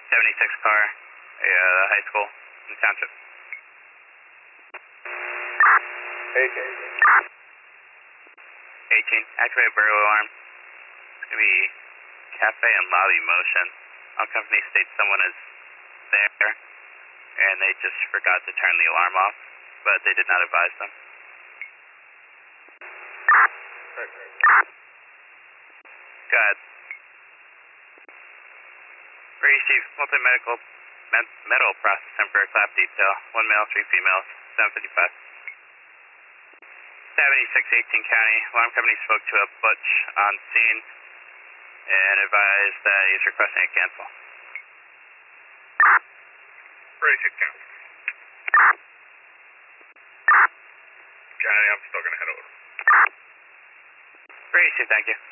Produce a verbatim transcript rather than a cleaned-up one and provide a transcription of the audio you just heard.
seventy-six car, uh, high school in the township. eighteen. eighteen, activate burglar alarm. It's going to be cafe and lobby motion. All company states someone is there, and they just forgot to turn the alarm off, but they did not advise them. Go ahead. Receive multi-medical med metal processing for a clap detail. One male, three females, seven fifty-five. seventy-six eighteen County. Alarm company spoke to a butch on scene and advised that he's requesting a cancel. thirty-six County. County, I'm still going to head over. Receive, thank you.